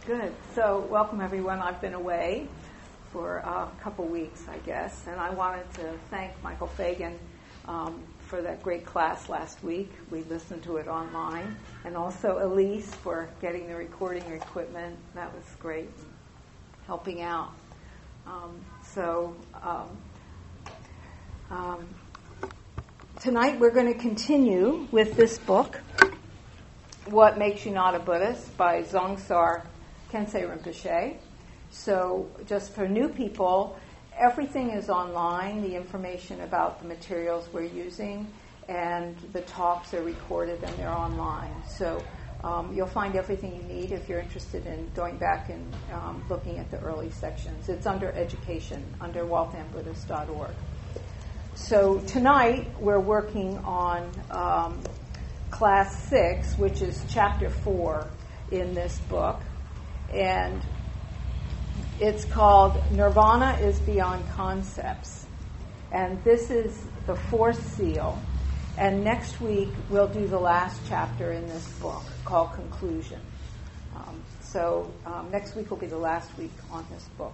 Good. So, welcome everyone. I've been away for a couple weeks, I guess, and I wanted to thank Michael Fagan for that great class last week. We listened to it online, and also Elise for getting the recording equipment. That was great, helping out. Tonight we're going to continue with this book, What Makes You Not a Buddhist, by Dzongsar Khyentse Rinpoche. So just for new people, everything is online, the information about the materials we're using, and the talks are recorded and they're online. So you'll find everything you need if you're interested in going back and looking at the early sections. It's under education, under walthambuddhist.org. So tonight we're working on Class 6, which is Chapter 4 in this book. And it's called Nirvana is Beyond Concepts. And this is the fourth seal. And next week we'll do the last chapter in this book called Conclusion. So next week will be the last week on this book.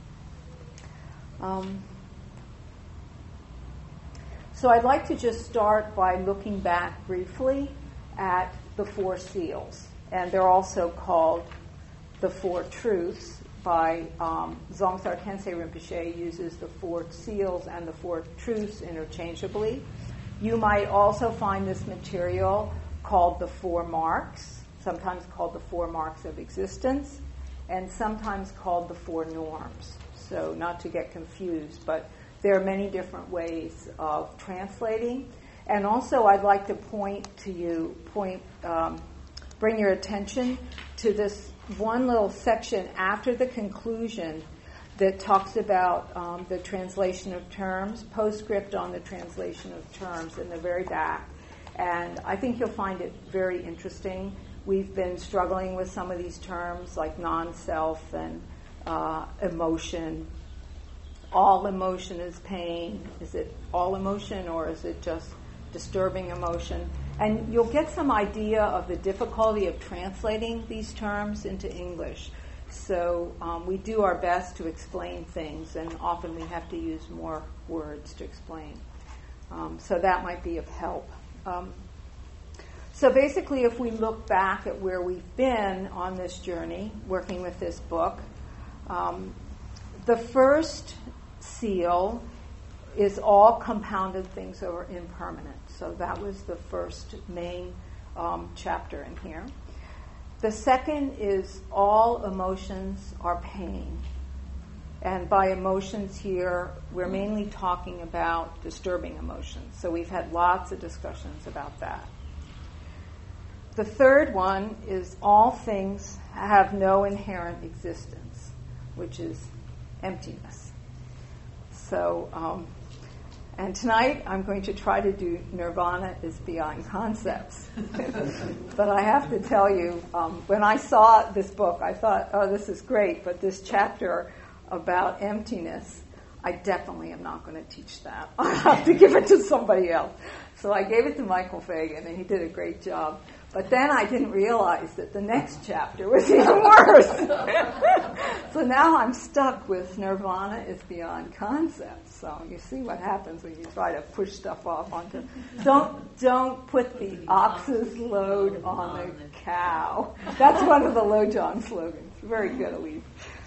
So I'd like to just start by looking back briefly at the four seals. And they're also called the Four Truths by Dzongsar Khyentse Rinpoche uses the four seals and the four truths interchangeably. You might also find this material called the Four Marks, sometimes called the Four Marks of Existence, and sometimes called the Four Norms. So not to get confused, but there are many different ways of translating. And also I'd like to bring your attention to this one little section after the conclusion that talks about the translation of terms, postscript on the translation of terms in the very back. And I think you'll find it very interesting. We've been struggling with some of these terms like non-self and emotion. All emotion is pain. Is it all emotion or is it just disturbing emotion? And you'll get some idea of the difficulty of translating these terms into English. So we do our best to explain things, and often we have to use more words to explain. So that might be of help. So basically, if we look back at where we've been on this journey, working with this book, the first seal is all compounded things are impermanent. So that was the first main chapter in here. The second is all emotions are pain. And by emotions here, we're mainly talking about disturbing emotions. So we've had lots of discussions about that. The third one is all things have no inherent existence, which is emptiness. So, and tonight I'm going to try to do Nirvana is Beyond Concepts. But I have to tell you, when I saw this book, I thought, oh, this is great, but this chapter about emptiness, I definitely am not going to teach that. I have to give it to somebody else. So I gave it to Michael Fagan, and he did a great job. But then I didn't realize that the next chapter was even worse. So now I'm stuck with Nirvana is Beyond Concepts. So you see what happens when you try to push stuff off onto... Don't put the ox's load on the cow. That's one of the Lojong slogans. Very good, Elise.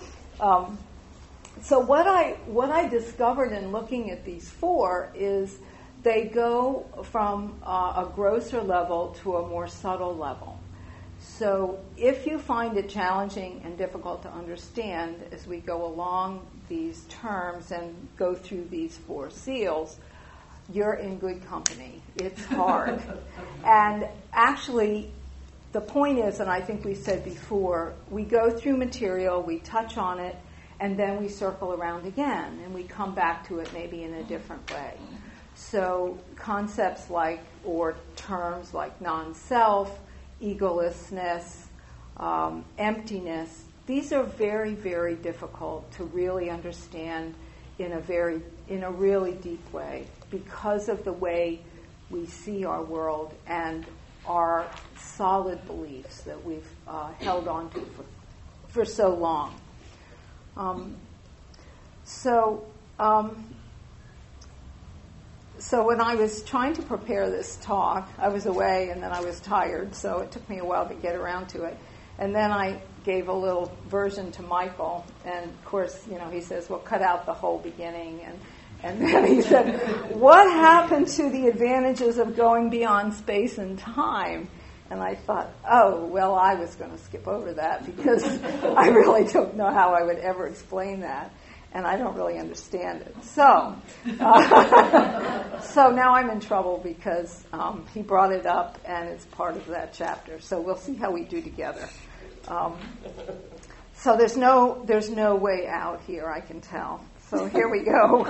So what I discovered in looking at these four is they go from a grosser level to a more subtle level. So if you find it challenging and difficult to understand as we go along these terms and go through these four seals, you're in good company. It's hard. And actually, the point is, and I think we said before, we go through material, we touch on it, and then we circle around again, and we come back to it maybe in a different way. So concepts like, or terms like non-self, egolessness, emptiness, these are very, very difficult to really understand in a really deep way because of the way we see our world and our solid beliefs that we've held on to for so long. So when I was trying to prepare this talk, I was away and then I was tired, so it took me a while to get around to it. And then I gave a little version to Michael, and of course, he says, well, cut out the whole beginning. And then he said, what happened to the advantages of going beyond space and time? And I thought, oh, well, I was going to skip over that because I really don't know how I would ever explain that. And I don't really understand it. So now I'm in trouble because he brought it up, and it's part of that chapter. So we'll see how we do together. So there's no way out here, I can tell. So here we go.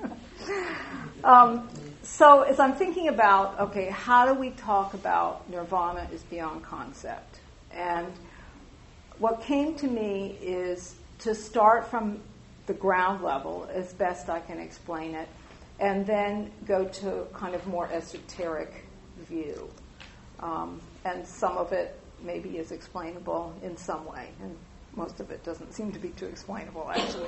So as I'm thinking about, okay, how do we talk about nirvana is beyond concept? And what came to me is to start from the ground level as best I can explain it, and then go to kind of more esoteric view. And some of it maybe is explainable in some way, and most of it doesn't seem to be too explainable, actually.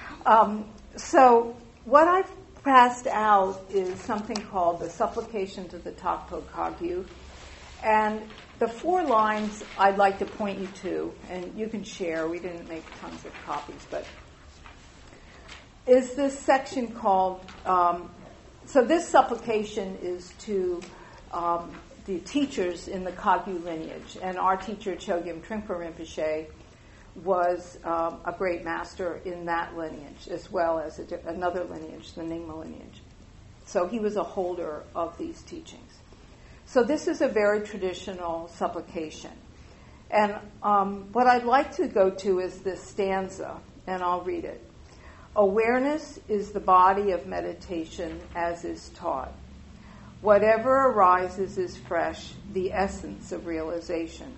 So what I've passed out is something called the Supplication to the Tokpo Kagyu. And the 4 lines I'd like to point you to, and you can share, we didn't make tons of copies, but is this section called, so this supplication is to the teachers in the Kagyu lineage. And our teacher, Chogyam Trungpa Rinpoche, was a great master in that lineage, as well as another lineage, the Nyingma lineage. So he was a holder of these teachings. So this is a very traditional supplication. And what I'd like to go to is this stanza, and I'll read it. Awareness is the body of meditation as is taught. Whatever arises is fresh, the essence of realization.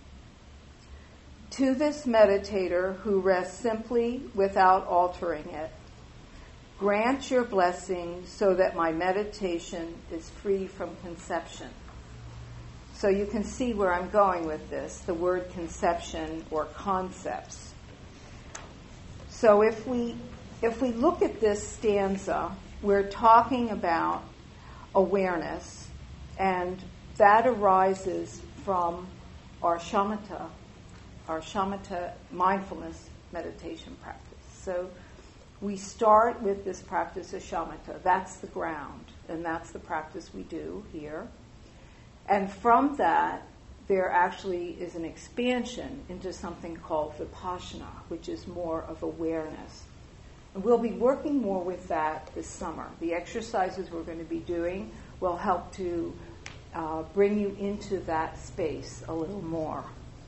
To this meditator who rests simply without altering it, grant your blessing so that my meditation is free from conception. So you can see where I'm going with this, the word conception or concepts. So if we look at this stanza, we're talking about awareness, and that arises from our shamatha mindfulness meditation practice. So we start with this practice of shamatha. That's the ground, and that's the practice we do here. And from that, there actually is an expansion into something called vipassana, which is more of awareness. And we'll be working more with that this summer. The exercises we're going to be doing will help to bring you into that space a little more.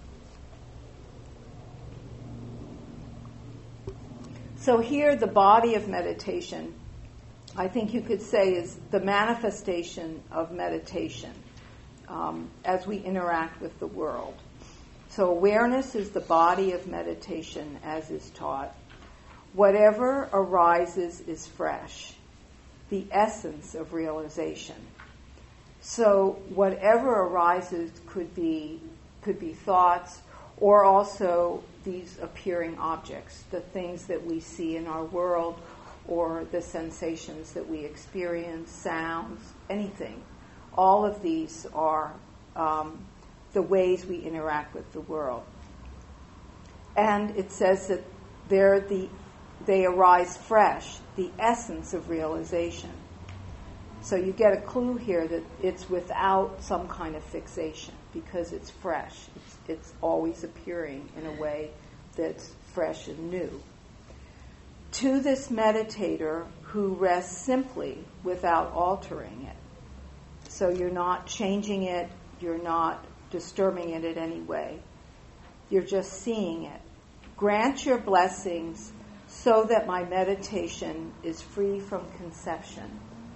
So here, the body of meditation, I think you could say, is the manifestation of meditation as we interact with the world. So awareness is the body of meditation as is taught. Whatever arises is fresh, the essence of realization. So whatever arises could be thoughts, or also these appearing objects, the things that we see in our world, or the sensations that we experience, sounds, anything. All of these are the ways we interact with the world. And it says that they arise fresh, the essence of realization. So you get a clue here that it's without some kind of fixation, because it's fresh. It's always appearing in a way that's fresh and new. To this meditator who rests simply without altering it. So you're not changing it, you're not disturbing it in any way. You're just seeing it. Grant your blessings so that my meditation is free from conception.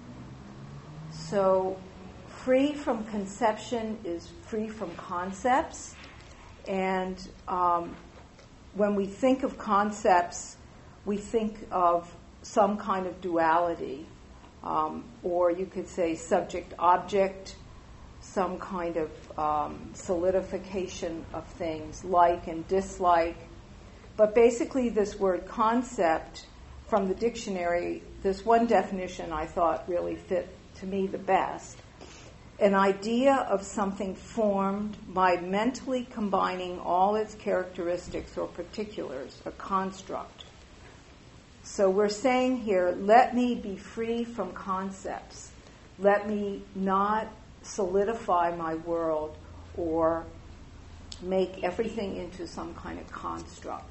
So free from conception is free from concepts. And when we think of concepts, we think of some kind of duality, or you could say subject-object, some kind of solidification of things, like and dislike. But basically this word concept from the dictionary, this one definition I thought really fit to me the best. An idea of something formed by mentally combining all its characteristics or particulars, a construct. So we're saying here, let me be free from concepts. Let me not solidify my world or make everything into some kind of construct.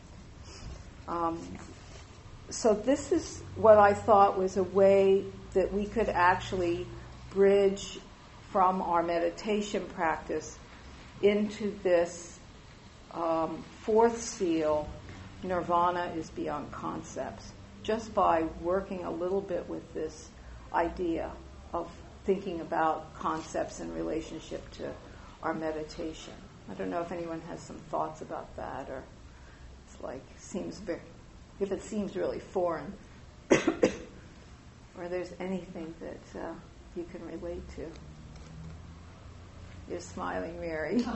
So this is what I thought was a way that we could actually bridge from our meditation practice into this fourth seal, nirvana is beyond concepts, just by working a little bit with this idea of thinking about concepts in relationship to our meditation. I don't know if anyone has some thoughts about that, or it's like if it seems really foreign, or there's anything that you can relate to. You're smiling, Mary.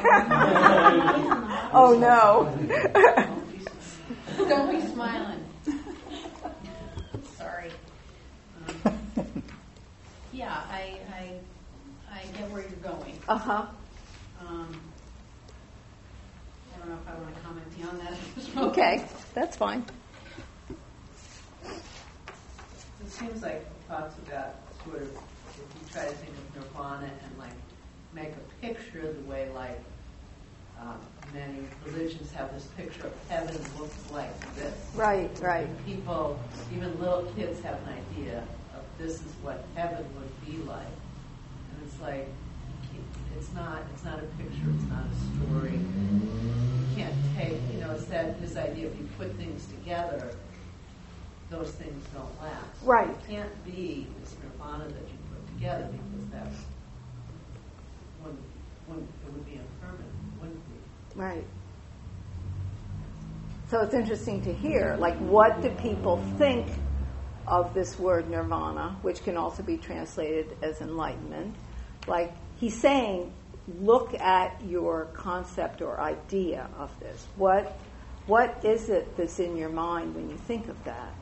Oh no! Don't be smiling. Sorry. Yeah, I get where you're going. Uh-huh. I don't know if I want to comment beyond that. Okay, that's fine. It seems like talks about sort of, if you try to think of nirvana and like make a picture the way like many religions have this picture of heaven looks like this. Right. And people, even little kids, have an idea of this is what heaven would be like, and it's like it's not a picture, it's not a story. You can't take, it's this idea of you put things together, those things don't last. Right. It can't be this nirvana that you put together, because that's when it would be impermanent, wouldn't be. Right. So it's interesting to hear, like, what do people think of this word nirvana, which can also be translated as enlightenment? Like, he's saying, look at your concept or idea of this. What is it that's in your mind when you think of that?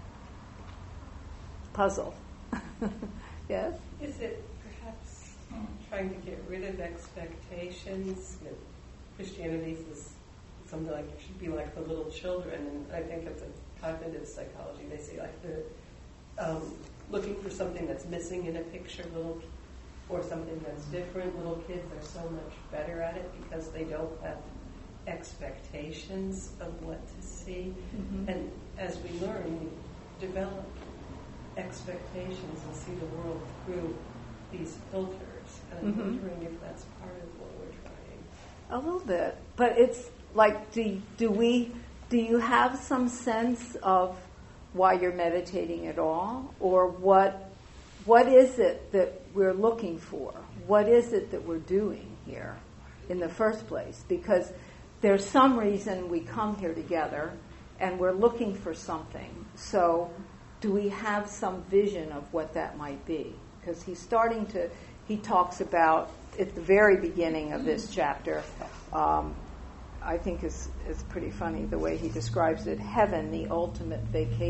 Puzzle. Yes? Is it perhaps trying to get rid of expectations? Christianity is something like it should be like the little children, and I think it's a cognitive psychology. They say like they're looking for something that's missing in a picture, or something that's different. Little kids are so much better at it because they don't have expectations of what to see. Mm-hmm. And as we learn, we develop expectations and see the world through these filters. And I'm wondering if that's part of what we're trying. A little bit, but it's like, do you have some sense of why you're meditating at all, or what is it that we're looking for? What is it that we're doing here in the first place? Because there's some reason we come here together, and we're looking for something. So, do we have some vision of what that might be? Because he talks about at the very beginning of this chapter. I think is pretty funny the way he describes it. Heaven, the ultimate vacation? ?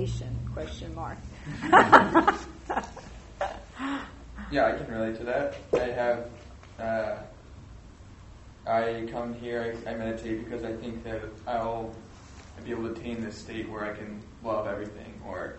Yeah, I can relate to that. I come here, I meditate because I think that I'll be able to attain this state where I can love everything, or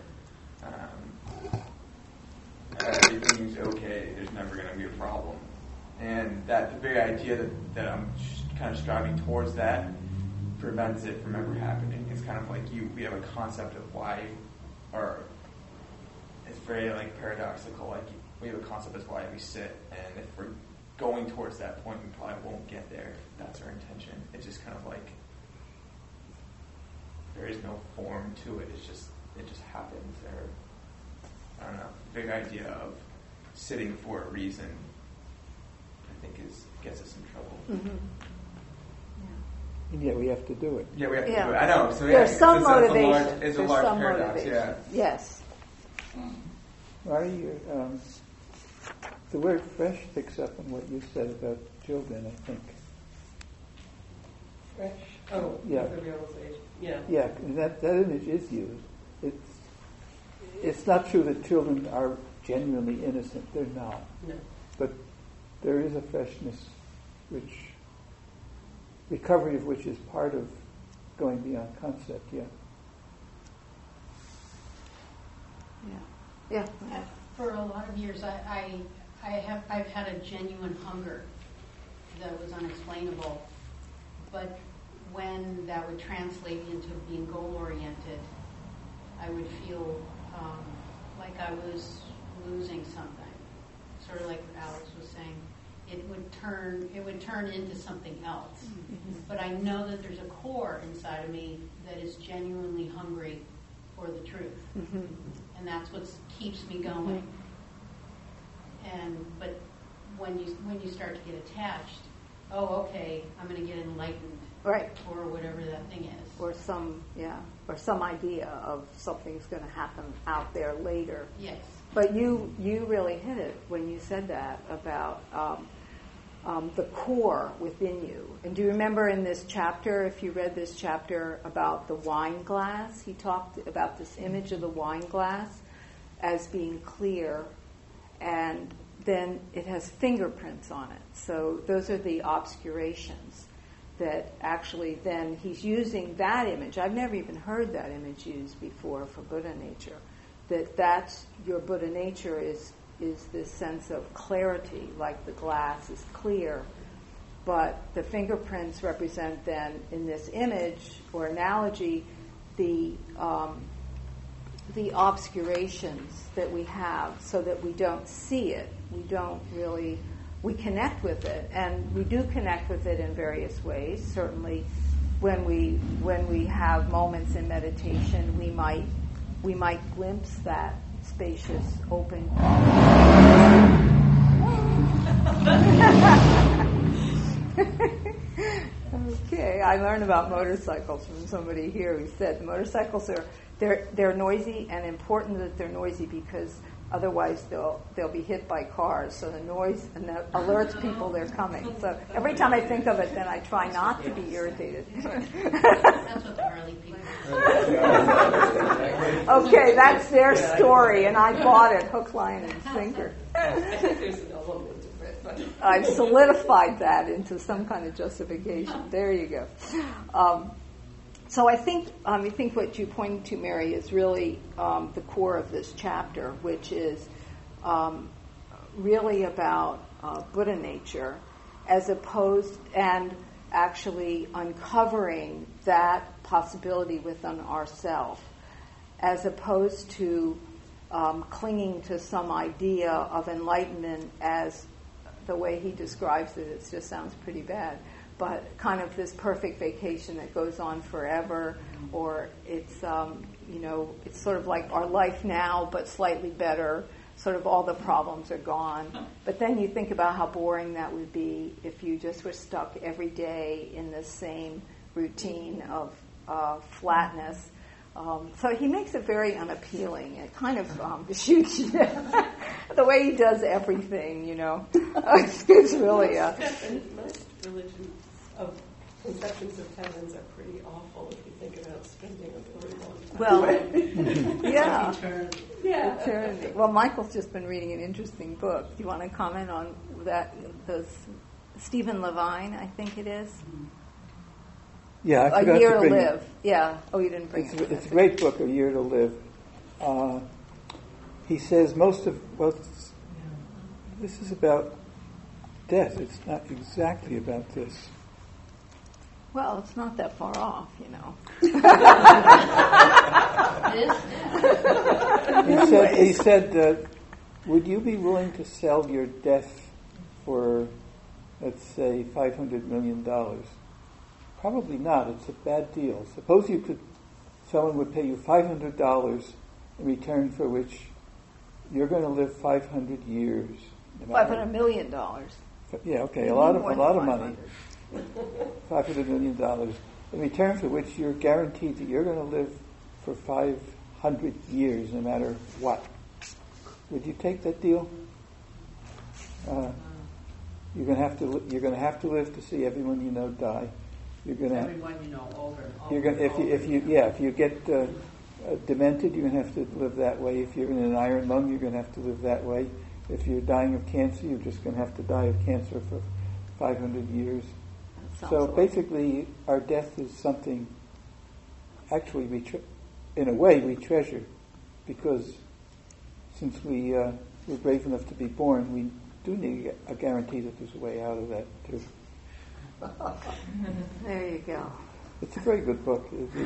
everything's okay, there's never going to be a problem. And that the very idea that I'm kind of striving towards that prevents it from ever happening. It's kind of like we have a concept of why, or it's very like paradoxical, like we have a concept as why we sit, and if we're going towards that point, we probably won't get there. That's our intention. It's just kind of like there is no form to it. It just happens. Or I don't know. The big idea of sitting for a reason, I think, gets us in trouble. Mm-hmm. And yet we have to do it. Yeah, we have to do it. I know. So there's some motivation. It's a large paradox. Motivation. Yeah. Yes. The word fresh picks up on what you said about children, I think. Fresh. Oh, Yeah. the realization. Yeah. Yeah, and that image is used. It's not true that children are genuinely innocent. They're not. No. But there is a freshness recovery of which is part of going beyond concept, yeah. Yeah. For a lot of years, I've had a genuine hunger that was unexplainable, but when that would translate into being goal-oriented, I would feel like I was losing something. Sort of like Alex was saying, it would turn into something else. Mm-hmm. But I know that there's a core inside of me that is genuinely hungry for the truth, mm-hmm. and that's what keeps me going. Mm-hmm. But when you start to get attached, oh, okay, I'm going to get enlightened, right, or whatever that thing is, or some idea of something's going to happen out there later. Yes. But you really hit it when you said that about the core within you. And do you remember in this chapter, if you read this chapter about the wine glass, he talked about this image of the wine glass as being clear, and then it has fingerprints on it. So those are the obscurations that actually then he's using that image. I've never even heard that image used before for Buddha nature. That's your Buddha nature is this sense of clarity, like the glass is clear, but the fingerprints represent then in this image or analogy the obscurations that we have, so that we don't see it. We connect with it, and we do connect with it in various ways. Certainly, when we have moments in meditation, we might glimpse that spacious, open. Okay, I learned about motorcycles from somebody here who said the motorcycles they're noisy, and important that they're noisy because otherwise they'll be hit by cars. So the noise and that alerts people they're coming. So every time I think of it, then I try not to be irritated. That's what the Harley people Okay, that's their story, and I bought it hook, line, and sinker. I think there's an element of it, but I've solidified that into some kind of justification. There you go. So I think what you pointed to, Mary, is really the core of this chapter, which is really about Buddha nature, as opposed and actually uncovering that possibility within ourselves, as opposed to clinging to some idea of enlightenment as the way he describes it. It just sounds pretty bad. But kind of this perfect vacation that goes on forever, or it's it's sort of like our life now, but slightly better. Sort of all the problems are gone. But then you think about how boring that would be if you just were stuck every day in the same routine of flatness. So he makes it very unappealing. It kind of shoots you down. The way he does everything, it's really most religions of conceptions of heavens are pretty awful if you think about spending a very long time. Well, yeah. Yeah. Eternity. Well, Michael's just been reading an interesting book. Do you want to comment on that? Stephen Levine, I think it is. Yeah, I A forgot Year to to bring Live. it. Yeah. Oh, you didn't bring it. It's a great book, A Year to Live. He says this is about death. It's not exactly about this. Well, it's not that far off, It He said, would you be willing to sell your death for, let's say, $500 million? Probably not. It's a bad deal. Suppose someone would pay you $500 in return for which you're going to live 500 years. $500 million. Yeah, okay, a lot of money. 500. $500 million, in return for which you're guaranteed that you're going to live for 500 years, no matter what. Would you take that deal? You're going to have to live to see everyone you know die. You're going to everyone you know over and over. You're going if you get demented, you're going to have to live that way. If you're in an iron lung, you're going to have to live that way. If you're dying of cancer, you're just going to have to die of cancer for 500 years. So basically, our death is something. Actually, in a way, we treasure, because since we're brave enough to be born, we do need a guarantee that there's a way out of that too. There you go. It's a very good book.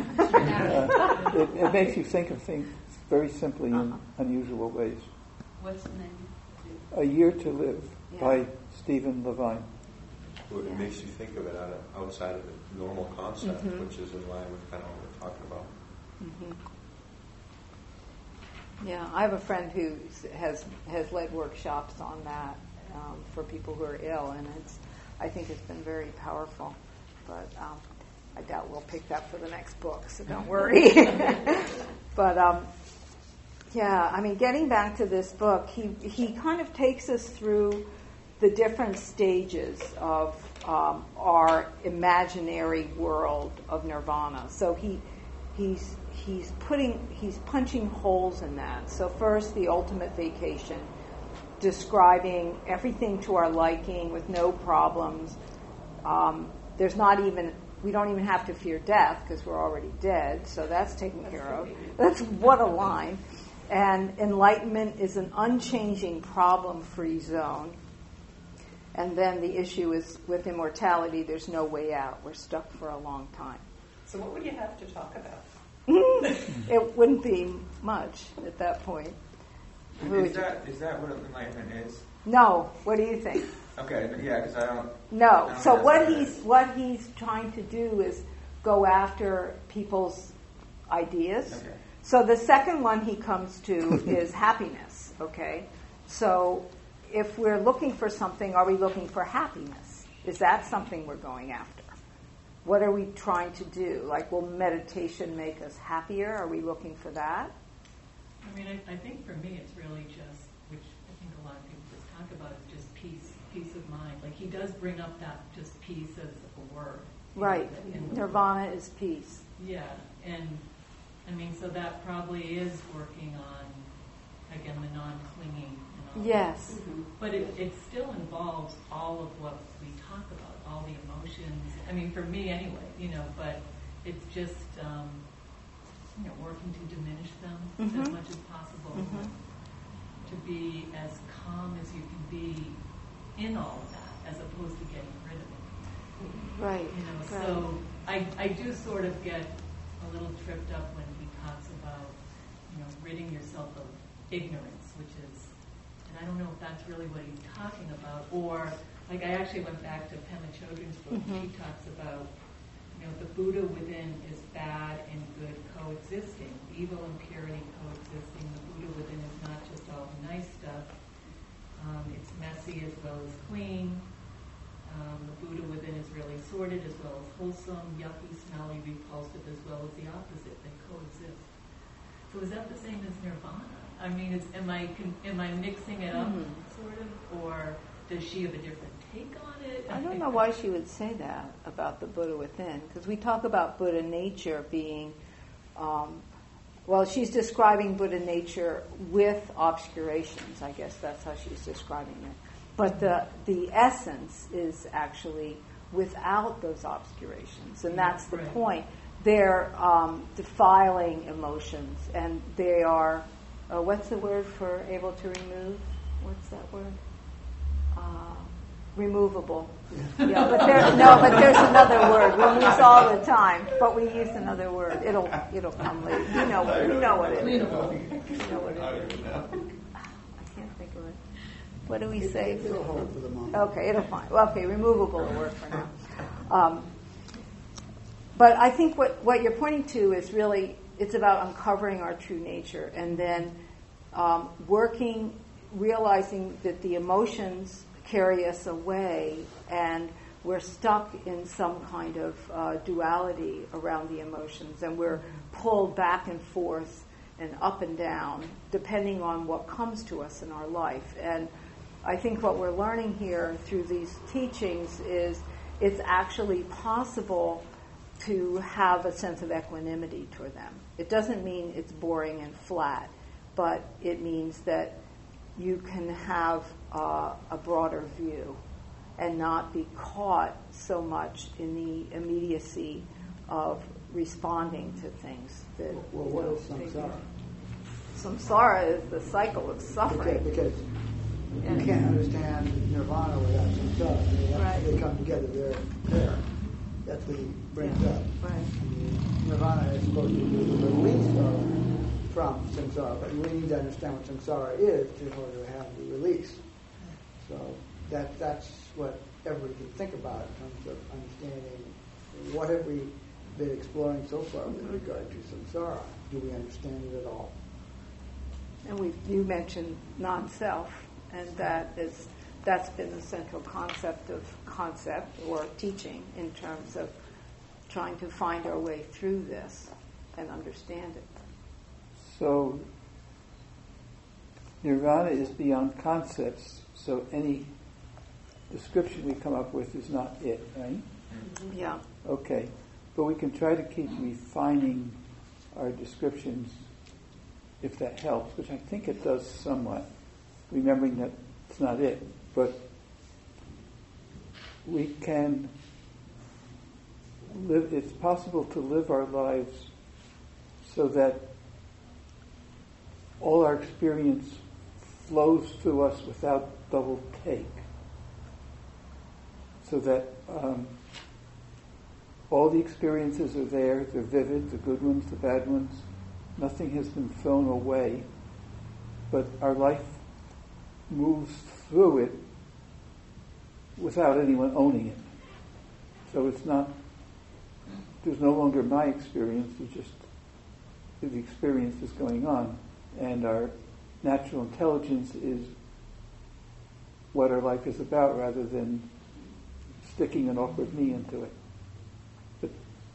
It makes you think of things very simply in unusual ways. What's the name? A Year to Live by Stephen Levine. Well, it makes you think of it outside of the normal concept, which is in line with kind of what we're talking about. Yeah, I have a friend who has led workshops on that for people who are ill, and I think it's been very powerful. But I doubt we'll pick that for the next book, so don't worry. But yeah, I mean, getting back to this book, he kind of takes us through the different stages of our imaginary world of nirvana. So he's punching holes in that. So first, the ultimate vacation, describing everything to our liking with no problems. We don't even have to fear death because we're already dead, so that's taken care of. That's what a line. And enlightenment is an unchanging problem-free zone. And then the issue is with immortality, there's no way out. We're stuck for a long time. So what would you have to talk about? It wouldn't be much at that point. Is that what enlightenment is? No. What do you think? Okay, yeah, because I don't... No. So what he's trying to do is go after people's ideas. Okay. So the second one he comes to is happiness, okay? So if we're looking for something, are we looking for happiness? Is that something we're going after? What are we trying to do? Like, will meditation make us happier? Are we looking for that? I mean, I think for me it's really just, which I think a lot of people just talk about, is just peace of mind. Like, he does bring up that just peace as a word. Right. Nirvana is peace. Yeah, and I mean, so that probably is working on, again, the non-clinging and all Yes. that. But it still involves all of what we talk about, all the emotions. I mean, for me anyway, but it's just, working to diminish them as much as possible, to be as calm as you can be in all of that, as opposed to getting rid of it. Right. So I do sort of get a little tripped up when he talks about, ridding yourself of ignorance, which is, and I don't know if that's really what he's talking about, or, like, I actually went back to Pema Chodron's book, and she talks about, the Buddha within is bad and good coexisting, evil and purity coexisting. The Buddha within is not just all the nice stuff. It's messy as well as clean. The Buddha within is really sorted as well as wholesome, yucky, smelly, repulsive, as well as the opposite. They coexist. So is that the same as nirvana? I mean, am I mixing it up, sort of, or does she have a different take on it? I don't know why she would say that about the Buddha within, because we talk about Buddha nature being, she's describing Buddha nature with obscurations. I guess that's how she's describing it. But the essence is actually without those obscurations, and that's the point. They're defiling emotions, and they are, what's the word for able to remove? What's that word? Removable. Yeah, but there's another word we use all the time. But we use another word. It'll come later. You know what it is. You know what it is. I can't think of it. What do we say? It'll hold for the moment. Okay, it'll find. Well, okay, removable will work for now. But I think what you're pointing to is really, it's about uncovering our true nature, and then realizing that the emotions carry us away, and we're stuck in some kind of duality around the emotions, and we're pulled back and forth and up and down depending on what comes to us in our life. And I think what we're learning here through these teachings is it's actually possible to have a sense of equanimity toward them. It doesn't mean it's boring and flat, but it means that you can have a broader view and not be caught so much in the immediacy of responding to things. That, well, what is samsara? Samsara is the cycle of suffering. Because you can't understand nirvana without samsara. Right. They come together, they're there. That's what he brings up. Right. Nirvana is supposed to be the release from samsara, but we need to understand what samsara is in order to have the release. So that's what everybody can think about in terms of understanding what have we been exploring so far with regard to samsara. Do we understand it at all? And you mentioned non-self, and that's been the central concept or teaching in terms of trying to find our way through this and understand it. So nirvana is beyond concepts, so any description we come up with is not it, right? Yeah. Okay. But we can try to keep refining our descriptions if that helps, which I think it does somewhat, remembering that it's not it. But we can live, it's possible to live our lives so that all our experience flows through us without double take. So that all the experiences are there, they're vivid, the good ones, the bad ones. Nothing has been thrown away, but our life moves through it without anyone owning it. So it's not, there's no longer my experience, it's just the experience is going on. And our natural intelligence is what our life is about rather than sticking an awkward me into it. But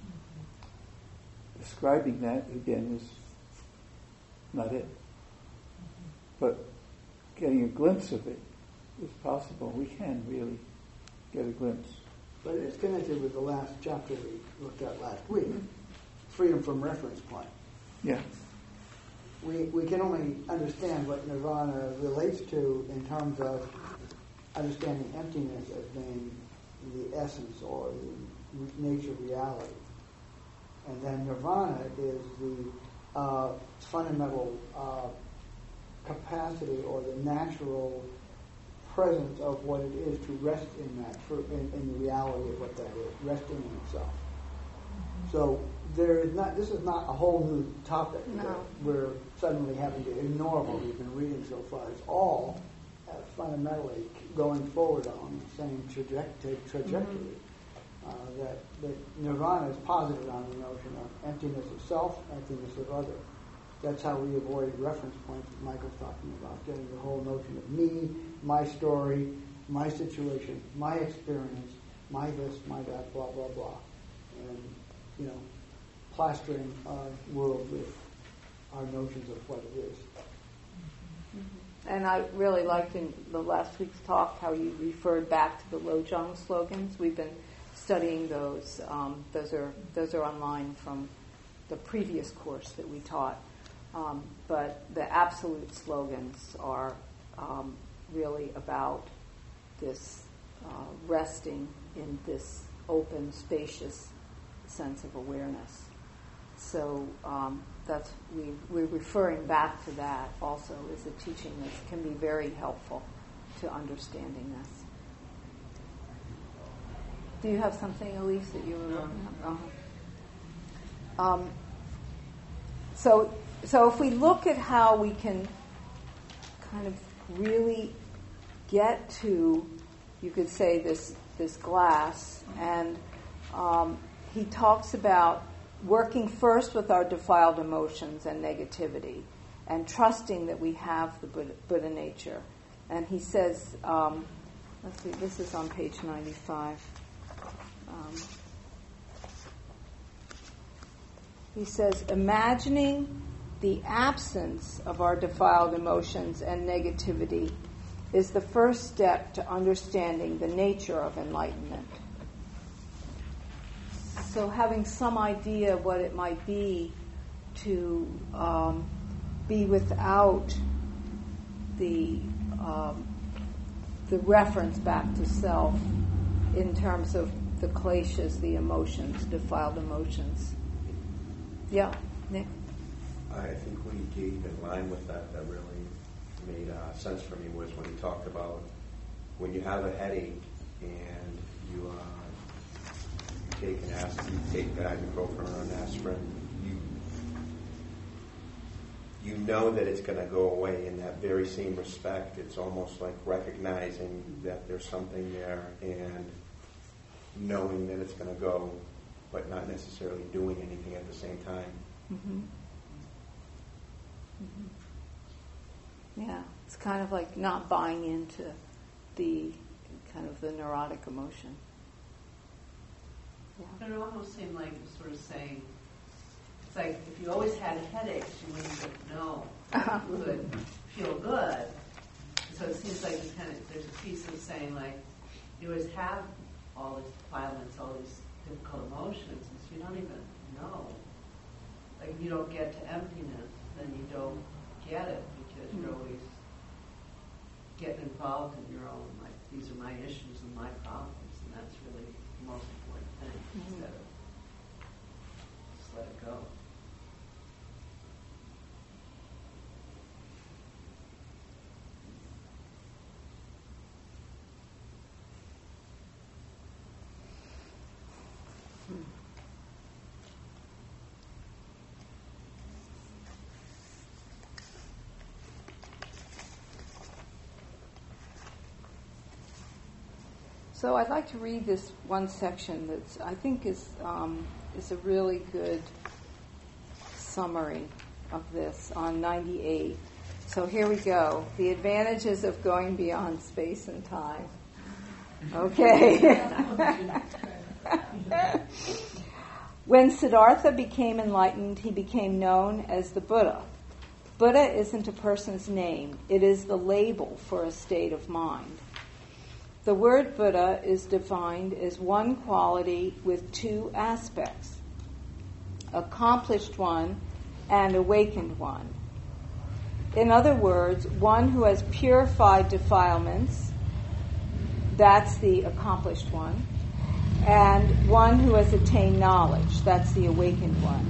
describing that, again, is not it. But getting a glimpse of it is possible. We can really get a glimpse. But it's connected with the last chapter we looked at last week, freedom from reference point. Yeah. We can only understand what nirvana relates to in terms of understanding emptiness as being the essence or the nature of reality. And then nirvana is the fundamental capacity or the natural presence of what it is to rest in that, in the reality of what that is, resting in itself. So this is not a whole new topic that we're suddenly having to ignore what we've been reading so far. It's all fundamentally going forward on the same trajectory. That nirvana is posited on the notion of emptiness of self, emptiness of other. That's how we avoid reference points that Michael's talking about, getting the whole notion of me, my story, my situation, my experience, my this, my that, blah, blah, blah. And, plastering our world with our notions of what it is. And I really liked in the last week's talk how you referred back to the Lojong slogans. We've been studying those. Those are online from the previous course that we taught. But the absolute slogans are really about this resting in this open, spacious sense of awareness. So we're referring back to that also as a teaching that can be very helpful to understanding this. Do you have something, Elise, that you were on? So if we look at how we can kind of really get to, you could say, this glass, and he talks about working first with our defiled emotions and negativity and trusting that we have the Buddha nature. And he says, let's see, this is on page 95. He says, imagining the absence of our defiled emotions and negativity is the first step to understanding the nature of enlightenment. So having some idea what it might be to be without the reference back to self in terms of the kleshas, the emotions, defiled emotions. Yeah, Nick? I think when he gave in line with that really made sense for me was when he talked about when you have a headache and you take an aspirin, you take ibuprofen or an aspirin, you know that it's going to go away in that very same respect. It's almost like recognizing that there's something there and knowing that it's going to go, but not necessarily doing anything at the same time. Mm-hmm. Mm-hmm. Yeah, it's kind of like not buying into the kind of the neurotic emotion. Yeah. But it almost seemed like you're sort of saying, it's like if you always had headaches, you wouldn't know you would feel good. So it seems like there's a piece of saying like you always have all this violence, all these difficult emotions, and so you don't even know. Like if you don't get to emptiness, then you don't get it because you're always getting involved in your own, like, these are my issues and my problems, and that's really the most important thing, instead of just let it go. So I'd like to read this one section that I think is a really good summary of this on 98. So here we go. The advantages of going beyond space and time. Okay. When Siddhartha became enlightened, he became known as the Buddha. Buddha isn't a person's name. It is the label for a state of mind. The word Buddha is defined as one quality with two aspects, accomplished one and awakened one. In other words, one who has purified defilements, that's the accomplished one, and one who has attained knowledge, that's the awakened one.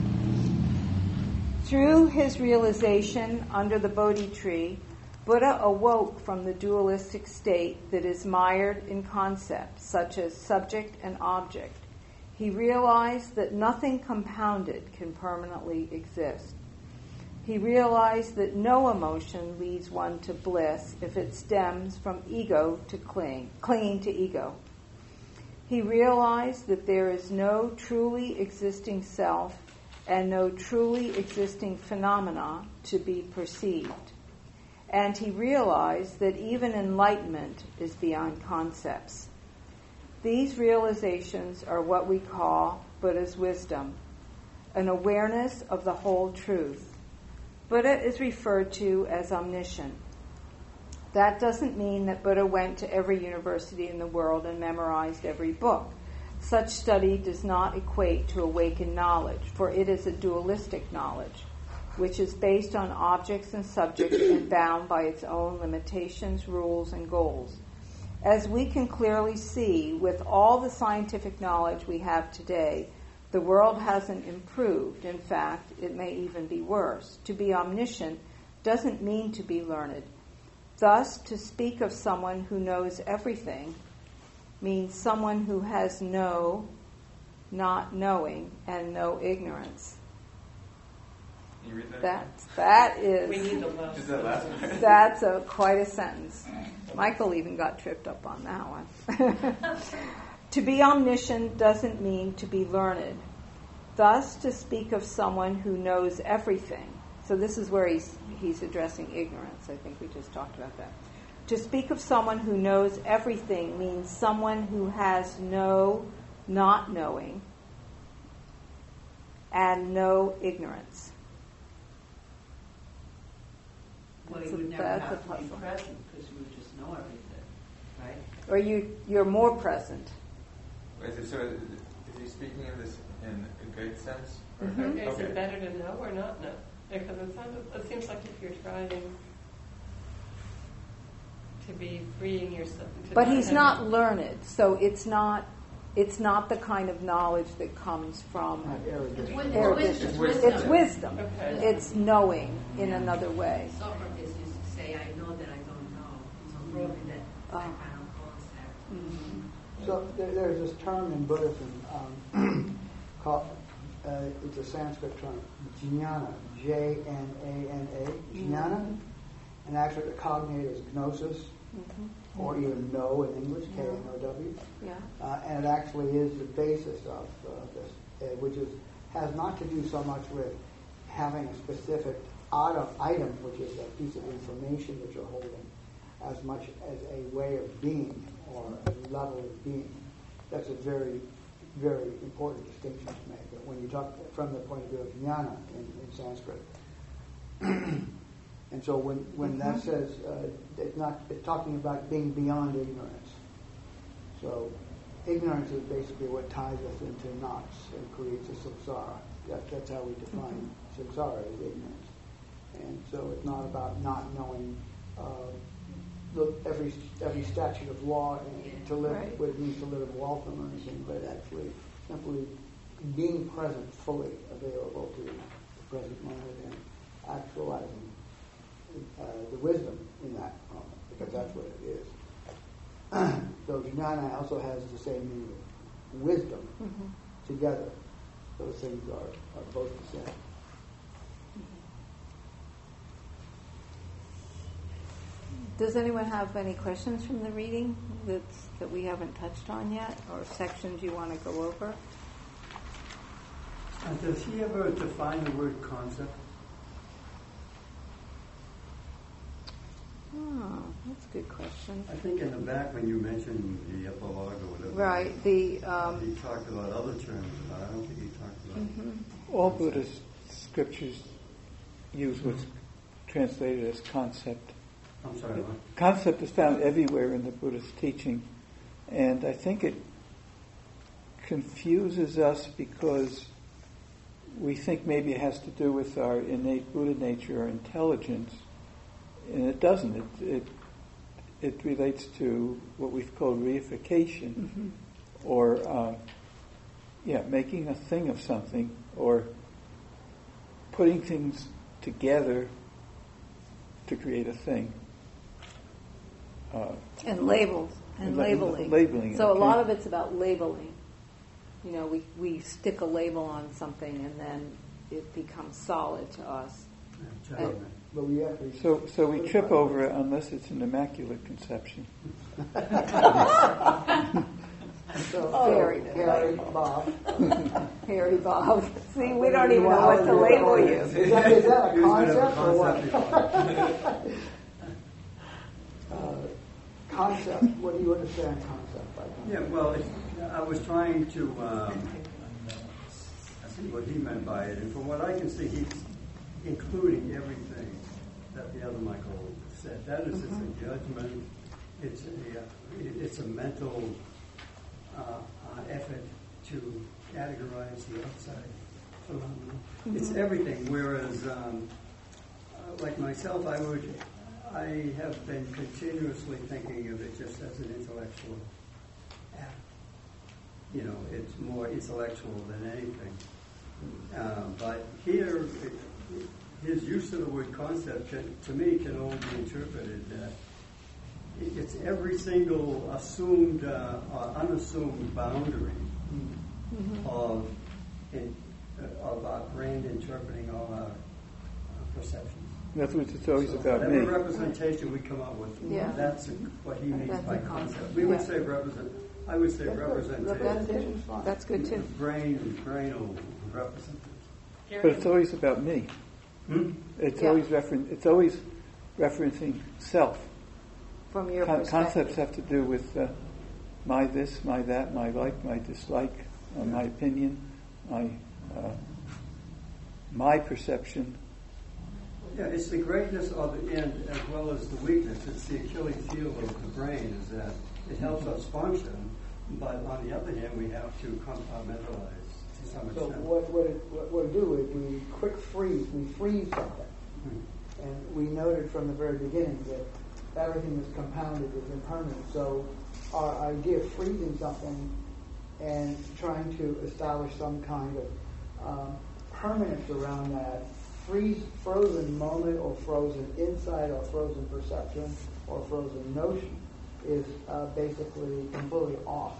Through his realization under the Bodhi tree, Buddha awoke from the dualistic state that is mired in concepts such as subject and object. He realized that nothing compounded can permanently exist. He realized that no emotion leads one to bliss if it stems from ego to clinging to ego. He realized that there is no truly existing self and no truly existing phenomena to be perceived. And he realized that even enlightenment is beyond concepts. These realizations are what we call Buddha's wisdom, an awareness of the whole truth. Buddha is referred to as omniscient. That doesn't mean that Buddha went to every university in the world and memorized every book. Such study does not equate to awakened knowledge, for it is a dualistic knowledge, which is based on objects and subjects and bound by its own limitations, rules, and goals. As we can clearly see, with all the scientific knowledge we have today, the world hasn't improved. In fact, it may even be worse. To be omniscient doesn't mean to be learned. Thus, to speak of someone who knows everything means someone who has no not knowing and no ignorance. Can you read that? That is. We need the last. Is that last one? That's quite a sentence. Michael even got tripped up on that one. To be omniscient doesn't mean to be learned. Thus, to speak of someone who knows everything. So this is where he's addressing ignorance. I think we just talked about that. To speak of someone who knows everything means someone who has no not knowing and no ignorance. Well, you would never have to be present because you would just know everything, right? Or you're more present. So is he speaking of this in a good sense? Mhm. Is it better to know or not know? Because it seems like if you're trying to be freeing yourself. But he's not learned, so it's not the kind of knowledge that comes from Erudition. erudition. Wisdom. It's wisdom. Okay. It's knowing in another way. Socrates used to say, I know that I don't know. So probably that kind of concept. Mm-hmm. So there's this term in Buddhism called, it's a Sanskrit term, jnana, J-N-A-N-A, jnana, and actually the cognate is gnosis, or even know in English, K-N-O-W. Yeah. And it actually is the basis of this, which has not to do so much with having a specific item, which is a piece of information that you're holding, as much as a way of being or a level of being. That's a very, very important distinction to make. But when you talk from the point of view of jnana in Sanskrit, and so when that says it's talking about being beyond ignorance. So ignorance is basically what ties us into knots and creates a samsara. That's how we define samsara, as ignorance. And so it's not about not knowing every statute of law and to live Right. what it means to live in Waltham or anything, but actually simply being present, fully available to the present moment and actualizing the wisdom in that moment, because that's what it is. So jnana also has the same meaning of wisdom together. Those things are both the same. Does anyone have any questions from the reading that we haven't touched on yet, or sections you want to go over? Does he ever define the word concept? Oh, that's a good question. I think in the back when you mentioned the epilogue or whatever. Right. He talked about other terms, but I don't think he talked about All Buddhist scriptures use what's translated as concept. I'm sorry, what? Concept is found everywhere in the Buddhist teaching, and I think it confuses us because we think maybe it has to do with our innate Buddha nature or intelligence, and it doesn't. It relates to what we've called reification, or making a thing of something, or putting things together to create a thing. And labels and labeling. Labeling. So okay. a lot of it's about labeling. You know, we stick a label on something and then it becomes solid to us. Yeah, But we actually So we trip over it unless it's an immaculate conception. Very Harry, Bob. Harry Bob. See, we don't even know what to label you. Is that a concept or what? Concept. What do you understand concept by concept? Yeah, well, I was trying to see what he meant by it, and from what I can see, he's including everything that the other Michael said. That is, it's a judgment. It's a mental effort to categorize the outside phenomenon. It's everything. Whereas, like myself, I have been continuously thinking of it just as an intellectual act. You know, it's more intellectual than anything. But here, his use of the word concept, to me, can only be interpreted that it's every single assumed or unassumed boundary of our brain interpreting all our perceptions. In other words, it's always about Whatever me. representation we come up with, Yeah. that's what he means That's by a concept. concept. We would Yeah. say I would say representation. Representation's fine. That's good too. Brainal representation. But it's always about me. It's Yeah. It's always referencing self. From your Concepts perspective. have to do with my this, my that, my like, my dislike, my opinion, my perception. Yeah, it's the greatness of the end as well as the weakness. It's the Achilles heel of the brain is that it helps us function, but on the other hand, we have to compartmentalize to some So extent. what we do is we freeze something. And we noted from the very beginning that everything is compounded, is impermanent. So our idea of freezing something and trying to establish some kind of permanence around that frozen moment or frozen insight or frozen perception or frozen notion is basically completely off.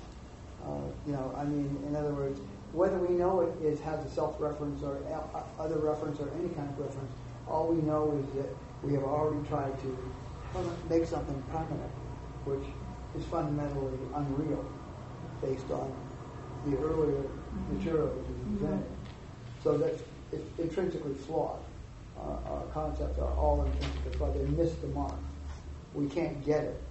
In other words, whether we know it has a self-reference or other reference or any kind of reference, all we know is that we have already tried to make something permanent, which is fundamentally unreal based on the earlier material that was presented. So that's intrinsically flawed. Our concepts are all intrinsically flawed. They miss the mark. We can't get it.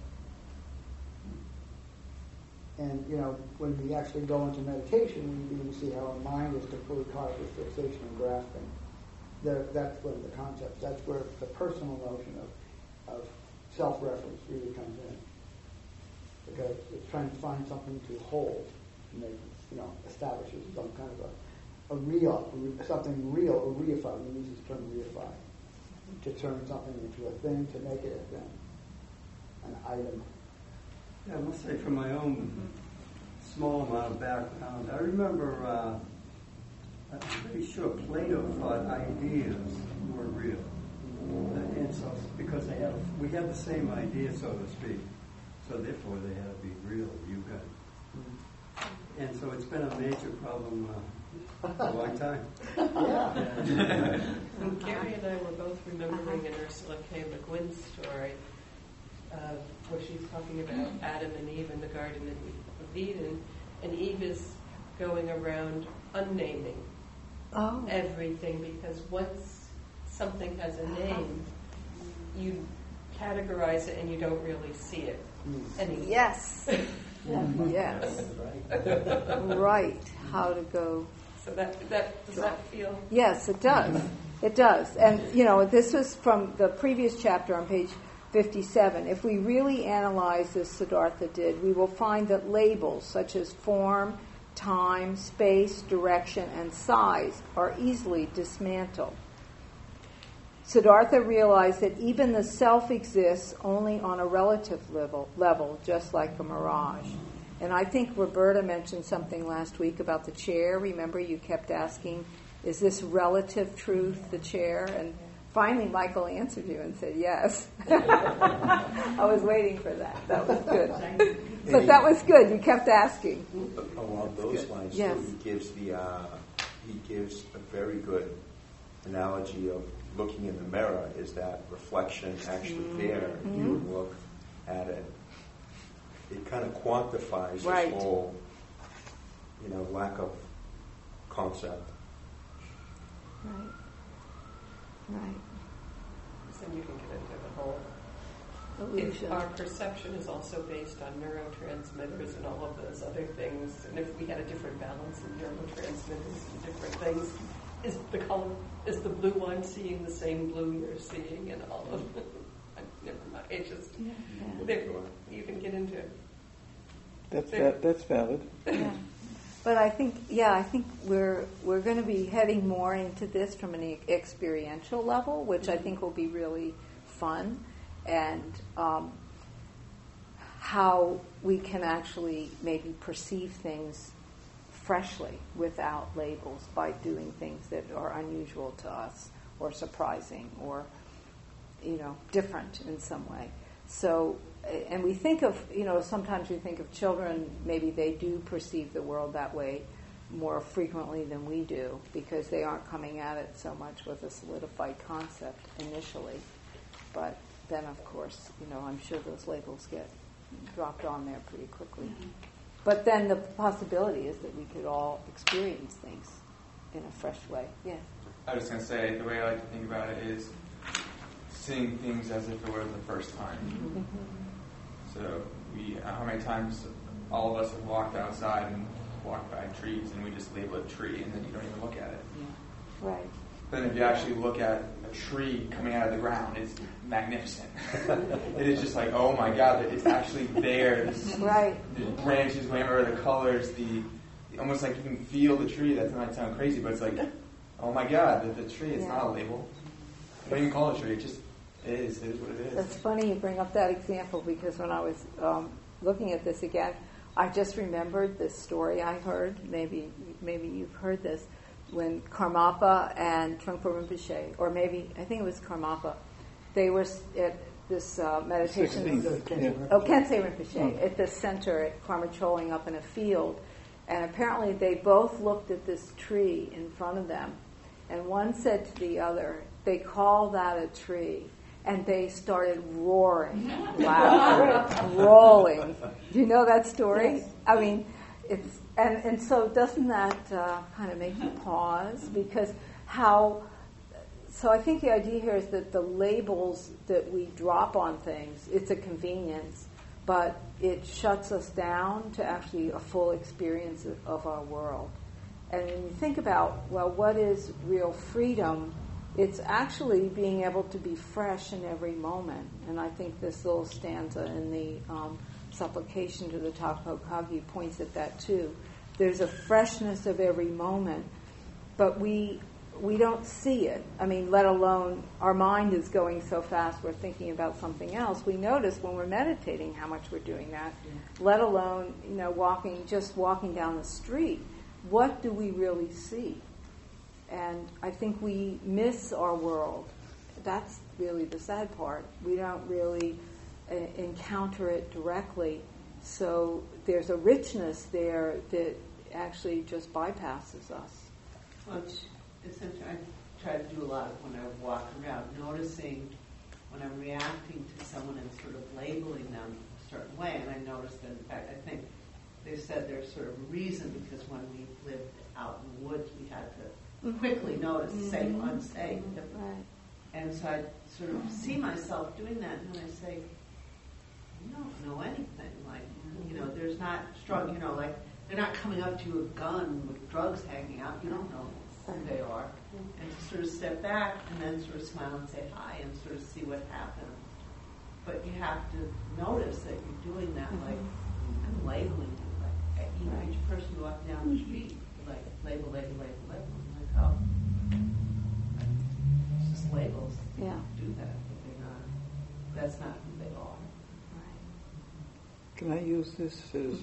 And, when we actually go into meditation, we begin to see how our mind is completely caught up with fixation and grasping. That's when the concept, that's where the personal notion of self-reference really comes in. Because it's trying to find something to hold, and establishes some kind of something real, or reify. We use this term reify, to turn something into a thing, to make it a thing, an item. Yeah, I must say, from my own small amount of background, I remember, I'm pretty sure Plato thought ideas were real. And so, because we had the same idea, so to speak, so therefore they had to be real. You got it. And so it's been a major problem for a long time. And Gary and I were both remembering an Ursula K. Le Guin story where she's talking about Adam and Eve in the Garden of Eden, and Eve is going around unnaming everything, because once something has a name, you categorize it and you don't really see it anymore. Yes. Yes. Right. How to go. So that does that feel? Yes, it does. It does. And, this was from the previous chapter on page 57. If we really analyze as Siddhartha did, we will find that labels such as form, time, space, direction, and size are easily dismantled. Siddhartha realized that even the self exists only on a relative level, just like a mirage. And I think Roberta mentioned something last week about the chair. Remember, you kept asking, is this relative truth, the chair? And finally, Michael answered you and said yes. I was waiting for that. That was good. But that was good. You kept asking. Along those lines, yes. He gives a very good analogy of looking in the mirror. Is that reflection actually there? You look at it. It kind of quantifies this whole, lack of concept. Right. Then you can get into the whole. Illusion. If our perception is also based on neurotransmitters and all of those other things, and if we had a different balance in neurotransmitters and different things, is the blue one seeing the same blue you're seeing, and all of it? Never mind. It just you can get into it. That's valid. Yeah. But I think we're going to be heading more into this from an experiential level, which I think will be really fun, and how we can actually maybe perceive things freshly without labels by doing things that are unusual to us or surprising or different in some way. So, and we think of, sometimes we think of children, maybe they do perceive the world that way more frequently than we do because they aren't coming at it so much with a solidified concept initially. But then, of course, I'm sure those labels get dropped on there pretty quickly. But then the possibility is that we could all experience things in a fresh way. Yeah. I was going to say, the way I like to think about it is seeing things as if it were the first time. Mm-hmm. So how many times all of us have walked outside and walked by trees and we just label it tree and then you don't even look at it. Yeah. Right. Then if you actually look at a tree coming out of the ground, it's magnificent. It is just like, oh my God, it's actually there. This, right. The branches, whatever, the colors, the almost like you can feel the tree. That might sound crazy, but it's like, oh my God, the tree is not a label. You don't even call it a tree. It just is. It is what it is. That's funny you bring up that example, because when I was looking at this again, I just remembered this story I heard. Maybe you've heard this, when Karmapa and Trungpa Rinpoche, or maybe I think it was Karmapa, they were at this meditation. Khyentse Rinpoche at this center at Karma Choling up in a field, and apparently they both looked at this tree in front of them, and one said to the other, "They call that a tree." And they started roaring, laughter, rolling. Do you know that story? Yes. I mean, it's and so doesn't that kind of make you pause? Because so I think the idea here is that the labels that we drop on things, it's a convenience, but it shuts us down to actually a full experience of our world. And when you think about, well, what is real freedom? It's actually being able to be fresh in every moment. And I think this little stanza in the supplication to the Tapo Kagi points at that too. There's a freshness of every moment, but we don't see it. I mean, let alone our mind is going so fast we're thinking about something else. We notice when we're meditating how much we're doing that, let alone, walking down the street. What do we really see? And I think we miss our world. That's really the sad part. We don't really encounter it directly. So there's a richness there that actually just bypasses us. Well, essentially, I try to do a lot of when I walk around, noticing when I'm reacting to someone and sort of labeling them a certain way. And I noticed that, in fact, I think they said there's sort of a reason, because when we lived out in the woods, we had to quickly notice safe, unsafe. Right. And so I sort of see myself doing that, and then I say, you don't know anything. Like, there's not strong, like, they're not coming up to you with a gun with drugs hanging out. You don't know who they are. And to sort of step back and then sort of smile and say hi and sort of see what happens. But you have to notice that you're doing that, like, I'm labeling you. Like, each person walking down the street, like, label. Oh, it's just labels. Yeah. Do that, but they're not. That's not who they are. Can I use this as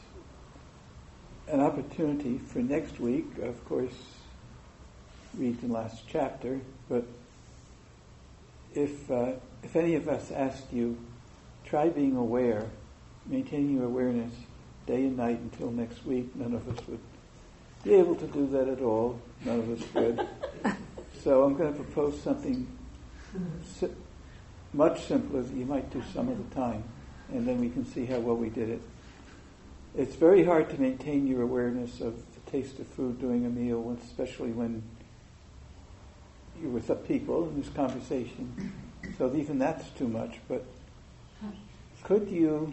an opportunity for next week? Of course, read the last chapter, but if any of us asked you, try being aware, maintaining your awareness day and night until next week, none of us would be able to do that at all. None of us would. So I'm going to propose something much simpler that you might do some of the time, and then we can see how well we did it. It's very hard to maintain your awareness of the taste of food during a meal, especially when you're with some people in this conversation. So even that's too much. But could you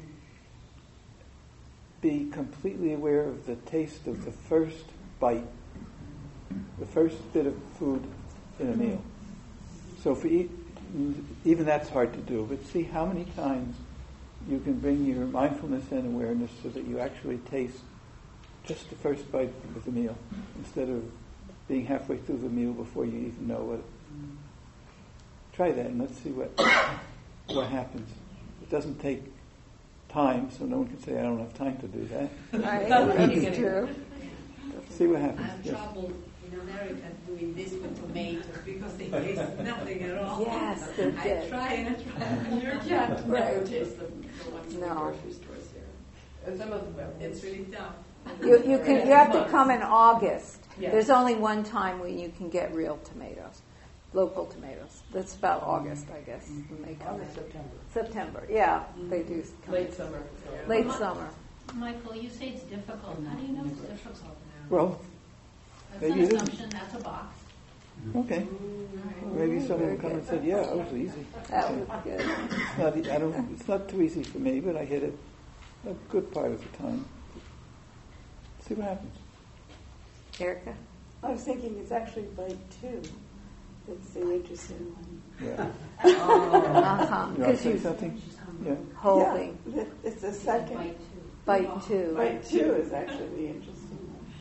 be completely aware of the taste of the first bite, the first bit of food in a meal? So for even that's hard to do, but see how many times you can bring your mindfulness and awareness so that you actually taste just the first bite of the meal, instead of being halfway through the meal before you even know what. Try that and let's see what happens. It doesn't take time, so no one can say, I don't have time to do that. Right, that's true. See what happens. I have trouble in America doing this with tomatoes because they taste nothing at all. Yes, they I did. try and I try. You can't Right. taste the ones in the No. grocery stores here. And some of them, it's really tough. You have to come in August. Yeah. There's only one time when you can get real tomatoes, local tomatoes. That's about August, I guess, when they come in. September, yeah, they do. Come Late in. summer. Late summer. Michael, you say it's difficult. How do you know it's difficult? Well, That's maybe an it is. assumption. That's a box. Okay. Maybe someone will come and say, "Yeah, that was easy." That was good. It's not too easy for me, but I hit it a good part of the time. See what happens. Erica? I was thinking it's actually bite two. That's the interesting one. Yeah. Uh-huh. You want to Because say you're something? Yeah. holding. Yeah, it's the second. Bite two. Bite two. Bite two is actually the interesting one.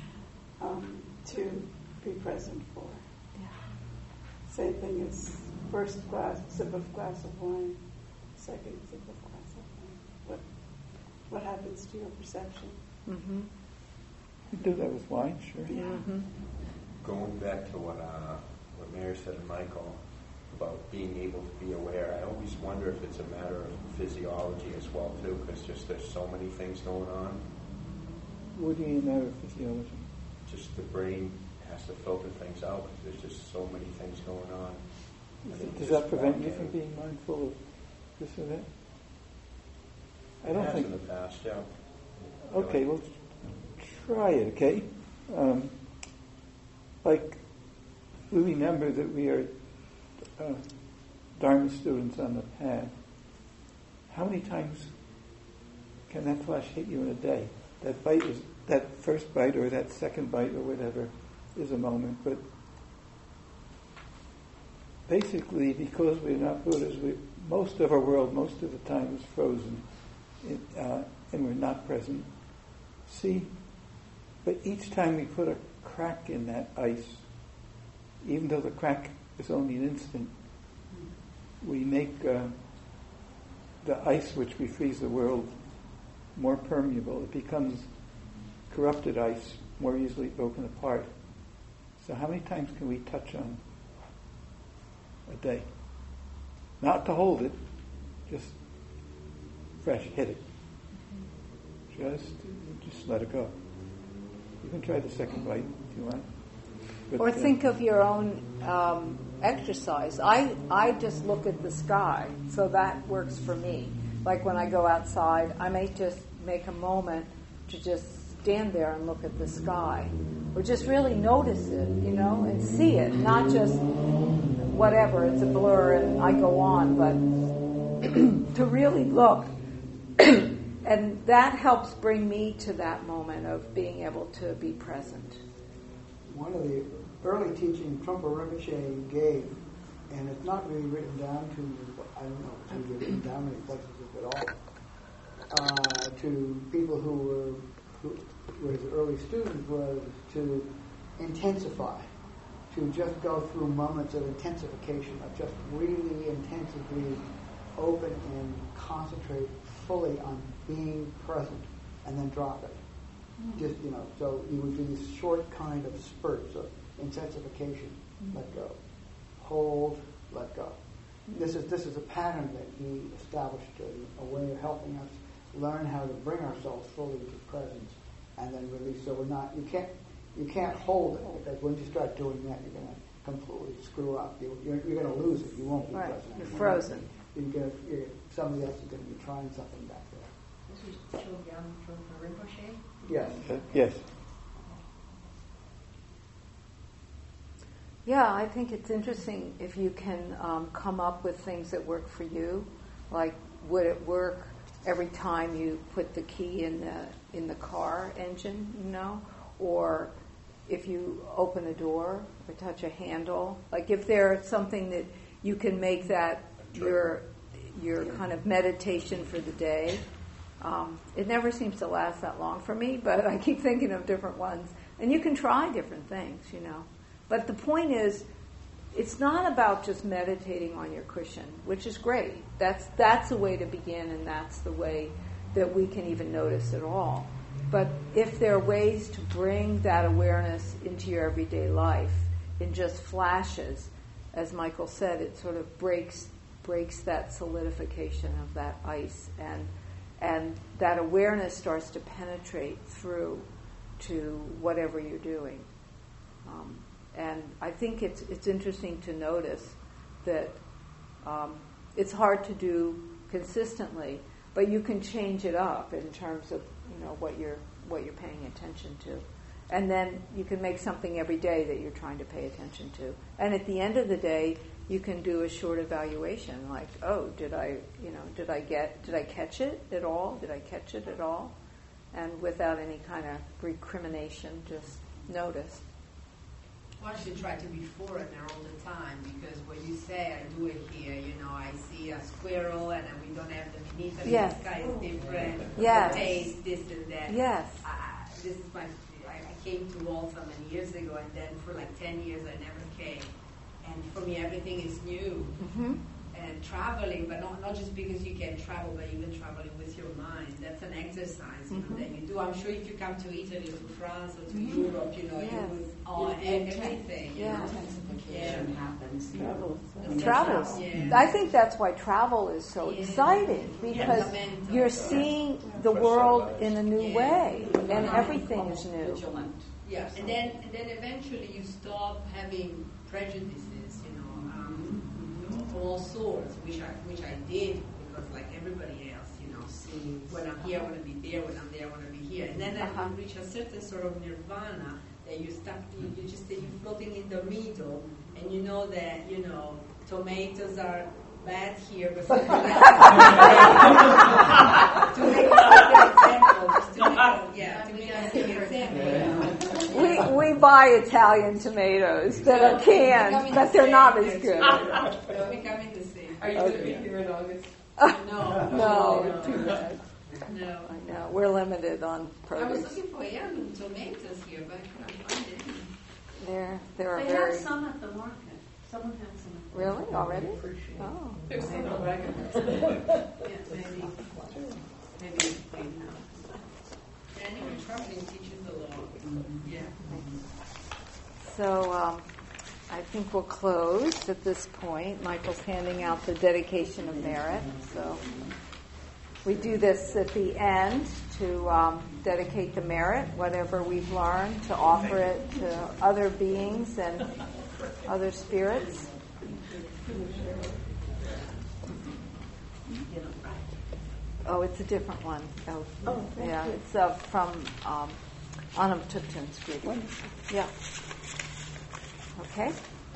to be present for. Yeah. Same thing as first sip of glass of wine, second sip of glass of wine. What happens to your perception? Mm-hmm. You do that with wine, sure. Yeah. Mm-hmm. Going back to what Mary said and Michael about being able to be aware, I always wonder if it's a matter of physiology as well too, because just there's so many things going on. What do you know of physiology? Just the brain has to filter things out because there's just so many things going on. Does that prevent you from being mindful of this or that? I don't think in the past, yeah. Okay, well, try it, okay? Like, we remember that we are Dharma students on the path. How many times can that flash hit you in a day? That first bite or that second bite or whatever is a moment, but basically, because we're not Buddhas, most of our world, most of the time, is frozen, and we're not present. See, but each time we put a crack in that ice, even though the crack is only an instant, we make the ice which we freeze the world more permeable. It becomes corrupted ice, more easily broken apart. So how many times can we touch on a day? Not to hold it, just fresh, hit it. Just let it go. You can try the second bite if you want. But, Or think of your own exercise. I just look at the sky, so that works for me. Like when I go outside, I may just make a moment to just stand there and look at the sky, or just really notice it, and see it, not just whatever, it's a blur and I go on, but to really look. And that helps bring me to that moment of being able to be present. One of the early teachings Trungpa Rinpoche gave, and it's not really written down I don't know if it's really written down many places at all, to people who were his early students, was to intensify, to just go through moments of intensification, of just really intensively open and concentrate fully on being present, and then drop it. Just, so you would do these short kind of spurts of intensification, let go, hold, let go. This is a pattern that he established, a way of helping us learn how to bring ourselves fully to presence, and then release. So you can't hold it, because when you start doing that, you're going to completely screw up. You're going to lose it. You won't be present. You're frozen. Somebody else is going to be trying something back there. This was Chogyam Trungpa Rinpoche? Yes. Yes. Yeah, I think it's interesting if you can come up with things that work for you. Like, would it work every time you put the key in the car engine, or if you open a door or touch a handle? Like, if there's something that you can make that your kind of meditation for the day. It never seems to last that long for me, but I keep thinking of different ones. And you can try different things, But the point is, it's not about just meditating on your cushion, which is great. That's a way to begin, and that's the way that we can even notice it all. But if there are ways to bring that awareness into your everyday life in just flashes, as Michael said, it sort of breaks that solidification of that ice, and that awareness starts to penetrate through to whatever you're doing. And I think it's interesting to notice that it's hard to do consistently, but you can change it up in terms of what you're paying attention to, and then you can make something every day that you're trying to pay attention to. And at the end of the day, you can do a short evaluation, like, oh, did I catch it at all? Did I catch it at all? And without any kind of recrimination, just notice. One should try to be foreigner all the time, because what you say, I do it here, I see a squirrel and we don't have the meat, Yes. the sky is different, Yes. the taste, this and that. Yes. This is my, I came to Malta many years ago, and then for like 10 years I never came. And for me, everything is new. Mm-hmm. And traveling, but not just because you can travel, but even traveling with your mind. That's an exercise, that you do. I'm sure if you come to Italy or to France or to Europe, you Yes. everything. Yeah. Intensification happens. Travels. Yeah. I think that's why travel is so exciting, because you're seeing the world in a new way, and everything is new. Vigilant. Yeah, and then eventually you stop having prejudices, all sorts, which I did, because like everybody else, when I'm here I want to be there, when I'm there I want to be here, and then you reach a certain sort of nirvana that you're stuck, you're floating in the middle, and you know that tomatoes are bad here, but to make a example. We buy Italian tomatoes that are canned, but they're not as good. They're becoming the same. Are you going to be here in August? No, too bad. No. I know. We're limited on I was produce. looking for heirloom tomatoes here, but I couldn't find any. They're They very... have some at the market. Someone had some. Really? Already? Oh. There's some wagon. Yeah, maybe greenhouse. Anyway, traveling teaches a lot. Yeah. So I think we'll close at this point. Michael's handing out the dedication of merit. So we do this at the end to dedicate the merit, whatever we've learned, to offer it to other beings and other spirits. Oh, it's a different one. Oh, yeah, it's from Anam Tupton's group. Yeah. Okay.